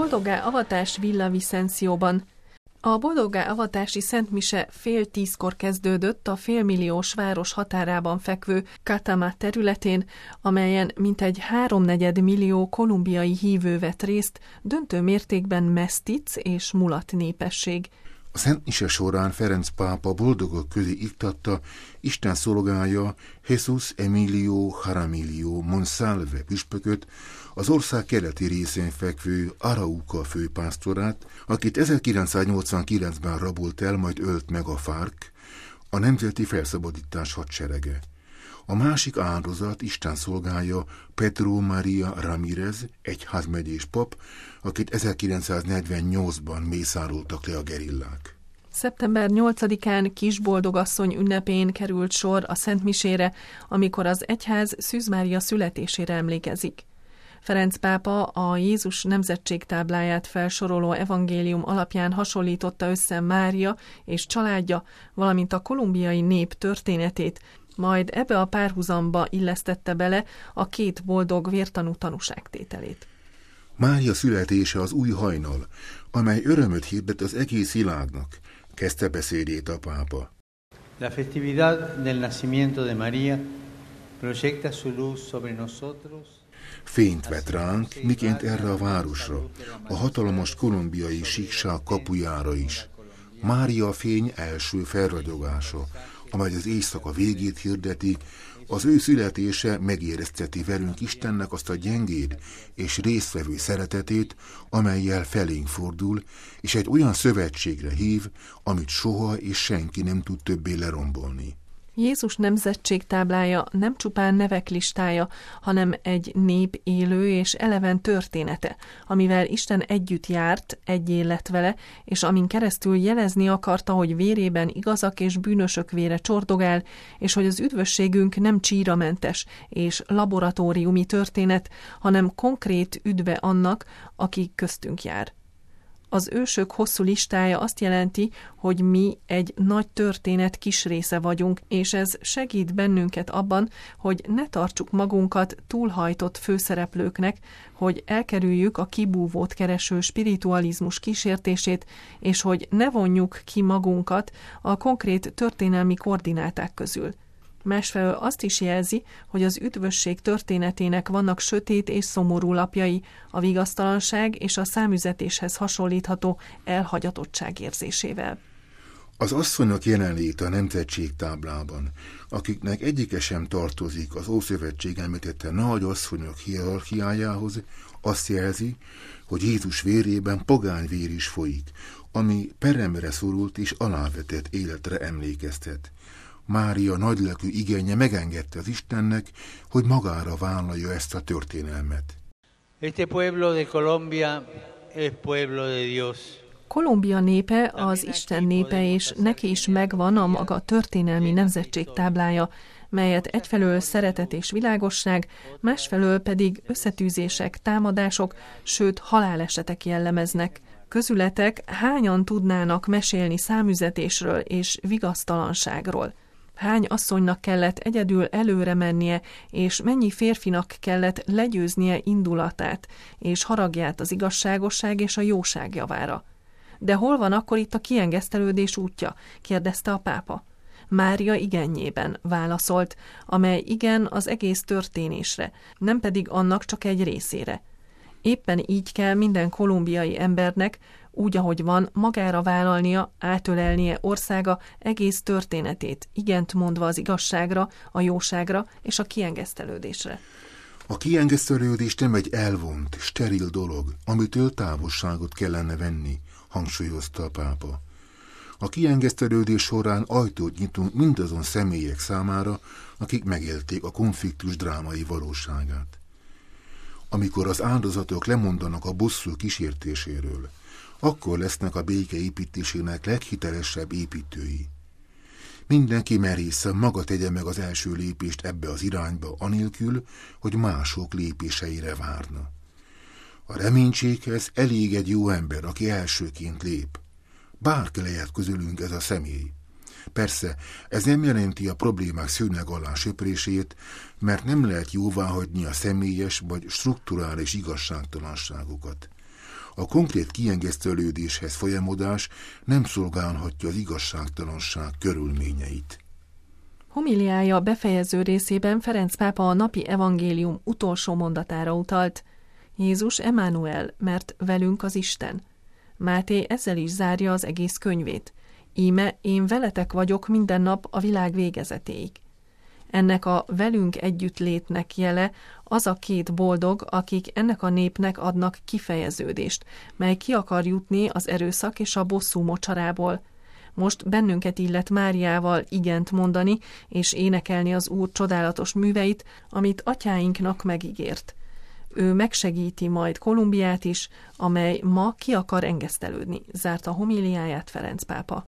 Boldogá avatás Villa Vicencióban. A boldogá avatási szentmise 9:30 kezdődött a félmilliós város határában fekvő Catama területén, amelyen mintegy 3,4 millió kolumbiai hívő vett részt, döntő mértékben mesztic és mulat népesség. A szentmise során Ferenc pápa boldogok közé iktatta Isten szolgája Jesus Emilio Jaramillo Monsalve püspököt, az ország keleti részén fekvő Arauca főpásztorát, akit 1989-ben rabolt el, majd ölt meg a FARC, a Nemzeti Felszabadítás hadserege. A másik áldozat Isten szolgája Pedro María Ramírez, egyházmegyés pap, akit 1948-ban mészároltak le a gerillák. Szeptember 8-án Kisboldogasszony ünnepén került sor a szentmisére, amikor az egyház Szűz Mária születésére emlékezik. Ferenc pápa a Jézus nemzetségtábláját felsoroló evangélium alapján hasonlította össze Mária és családja, valamint a kolumbiai nép történetét, majd ebbe a párhuzamba illesztette bele a két boldog vértanú tanúságtételét. Mária születése az új hajnal, amely örömöt hirdet az egész világnak, kezdte beszédét a pápa. La festividad del nacimiento de María proyecta su luz sobre nosotros. Fényt vet ránk, miként erre a városra, a hatalmas kolumbiai síkság kapujára is. Mária fény első felragyogása, amely az éjszaka végét hirdeti, az ő születése megérezteti velünk Istennek azt a gyengéd és résztvevő szeretetét, amellyel felénk fordul, és egy olyan szövetségre hív, amit soha és senki nem tud többé lerombolni. Jézus nemzetségtáblája nem csupán nevek listája, hanem egy nép élő és eleven története, amivel Isten együtt járt, egyé lett vele, és amin keresztül jelezni akarta, hogy vérében igazak és bűnösök vére csordogál, és hogy az üdvösségünk nem csíramentes és laboratóriumi történet, hanem konkrét üdve annak, aki köztünk jár. Az ősök hosszú listája azt jelenti, hogy mi egy nagy történet kis része vagyunk, és ez segít bennünket abban, hogy ne tartsuk magunkat túlhajtott főszereplőknek, hogy elkerüljük a kibúvót kereső spiritualizmus kísértését, és hogy ne vonjuk ki magunkat a konkrét történelmi koordináták közül. Másfelől azt is jelzi, hogy az üdvösség történetének vannak sötét és szomorú lapjai, a vigasztalanság és a számüzetéshez hasonlítható elhagyatottság érzésével. Az asszonyok jelenléte a nemzetségtáblában, akiknek egyike sem tartozik az Ószövetség említette nagy asszonyok hierarchiájához, azt jelzi, hogy Jézus vérében pogány vér is folyik, ami peremre szorult és alávetett életre emlékeztet. Mária nagylelkű igénye megengedte az Istennek, hogy magára vállalja ezt a történelmet. Este pueblo de Colombia es pueblo de Dios. Kolumbia népe az Isten népe, és neki is megvan a maga történelmi nemzetségtáblája, melyet egyfelől szeretet és világosság, másfelől pedig összetűzések, támadások, sőt halálesetek jellemeznek. Közületek hányan tudnának mesélni számüzetésről és vigasztalanságról? Hány asszonynak kellett egyedül előre mennie, és mennyi férfinak kellett legyőznie indulatát és haragját az igazságosság és a jóság javára. De hol van akkor itt a kiengesztelődés útja? Kérdezte a pápa. Mária igennyében válaszolt, amely igen az egész történésre, nem pedig annak csak egy részére. Éppen így kell minden kolumbiai embernek, úgy, ahogy van, magára vállalnia, átölelnie országa egész történetét, igent mondva az igazságra, a jóságra és a kiengesztelődésre. A kiengesztelődés nem egy elvont, steril dolog, amitől távolságot kellene venni, hangsúlyozta a pápa. A kiengesztelődés során ajtót nyitunk mindazon személyek számára, akik megélték a konfliktus drámai valóságát. Amikor az áldozatok lemondanak a bosszú kísértéséről, akkor lesznek a béke építésének leghitelesebb építői. Mindenki merészen maga tegye meg az első lépést ebbe az irányba, anélkül, hogy mások lépéseire várna. A reménységhez elég egy jó ember, aki elsőként lép. Bárki lehet közülünk ez a személy. Persze, ez nem jelenti a problémák szőnyeg alá söprését, mert nem lehet jóváhagyni a személyes vagy strukturális igazságtalanságokat. A konkrét kiengesztelődéshez folyamodás nem szolgálhatja az igazságtalanság körülményeit. Homiliája befejező részében Ferenc pápa a napi evangélium utolsó mondatára utalt. Jézus Emmanuel, mert velünk az Isten. Máté ezzel is zárja az egész könyvét. Íme én veletek vagyok minden nap a világ végezetéig. Ennek a velünk együttlétnek jele az a két boldog, akik ennek a népnek adnak kifejeződést, mely ki akar jutni az erőszak és a bosszú mocsarából. Most bennünket illet Máriával igent mondani és énekelni az Úr csodálatos műveit, amit atyáinknak megígért. Ő megsegíti majd Kolumbiát is, amely ma ki akar engesztelődni, zárta homiliáját Ferenc pápa.